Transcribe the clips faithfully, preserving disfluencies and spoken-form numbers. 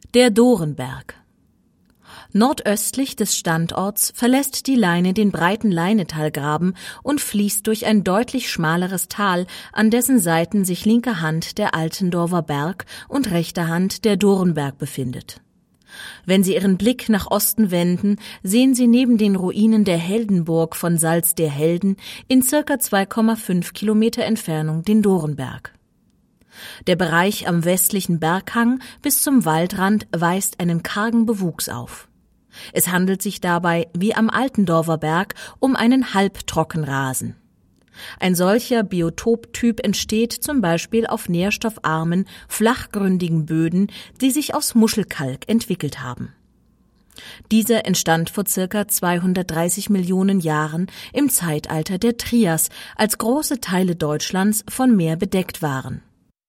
Der Dorenberg. Nordöstlich des Standorts verlässt die Leine den breiten Leinetalgraben und fließt durch ein deutlich schmaleres Tal, an dessen Seiten sich linker Hand der Altendorfer Berg und rechter Hand der Dorenberg befindet. Wenn Sie Ihren Blick nach Osten wenden, sehen Sie neben den Ruinen der Heldenburg von Salz der Helden in circa zwei Komma fünf Kilometer Entfernung den Dorenberg. Der Bereich am westlichen Berghang bis zum Waldrand weist einen kargen Bewuchs auf. Es handelt sich dabei, wie am Altendorfer Berg, um einen Halbtrockenrasen. Ein solcher Biotoptyp entsteht zum Beispiel auf nährstoffarmen, flachgründigen Böden, die sich aus Muschelkalk entwickelt haben. Dieser entstand vor circa zweihundertdreißig Millionen Jahren im Zeitalter der Trias, als große Teile Deutschlands von Meer bedeckt waren.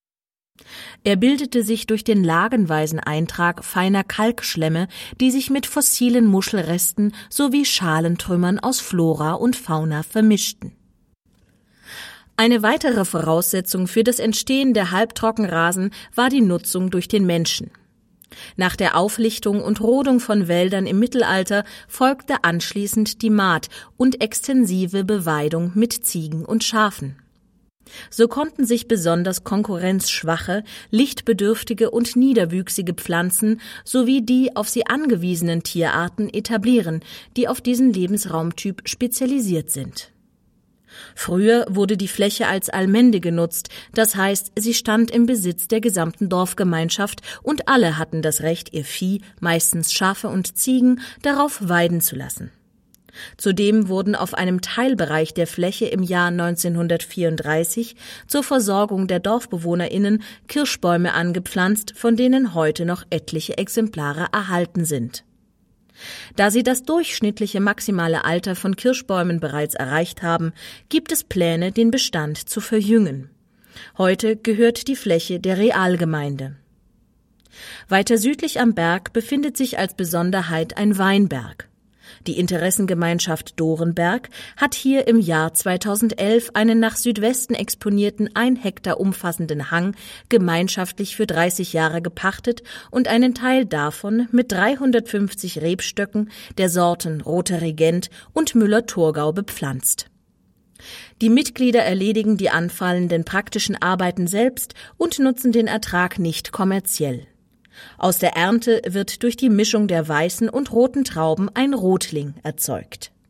Er bildete sich durch den lagenweisen Eintrag feiner Kalkschlemme, die sich mit fossilen Muschelresten sowie Schalentrümmern aus Flora und Fauna vermischten. Eine weitere Voraussetzung für das Entstehen der Halbtrockenrasen war die Nutzung durch den Menschen. Nach der Auflichtung und Rodung von Wäldern im Mittelalter folgte anschließend die Mahd und extensive Beweidung mit Ziegen und Schafen. So konnten sich besonders konkurrenzschwache, lichtbedürftige und niederwüchsige Pflanzen sowie die auf sie angewiesenen Tierarten etablieren, die auf diesen Lebensraumtyp spezialisiert sind. Früher wurde die Fläche als Allmende genutzt, das heißt, sie stand im Besitz der gesamten Dorfgemeinschaft und alle hatten das Recht, ihr Vieh, meistens Schafe und Ziegen, darauf weiden zu lassen. Zudem wurden auf einem Teilbereich der Fläche im Jahr neunzehnhundertvierunddreißig zur Versorgung der DorfbewohnerInnen Kirschbäume angepflanzt, von denen heute noch etliche Exemplare erhalten sind. Da sie das durchschnittliche maximale Alter von Kirschbäumen bereits erreicht haben, gibt es Pläne, den Bestand zu verjüngen. Heute gehört die Fläche der Realgemeinde. Weiter südlich am Berg befindet sich als Besonderheit ein Weinberg. Die Interessengemeinschaft Dorenberg hat hier im Jahr zweitausendelf einen nach Südwesten exponierten ein Hektar umfassenden Hang gemeinschaftlich für dreißig Jahre gepachtet und einen Teil davon mit dreihundertfünfzig Rebstöcken der Sorten Roter Regent und Müller-Thurgau bepflanzt. Die Mitglieder erledigen die anfallenden praktischen Arbeiten selbst und nutzen den Ertrag nicht kommerziell. Aus der Ernte wird durch die Mischung der weißen und roten Trauben ein Rotling erzeugt.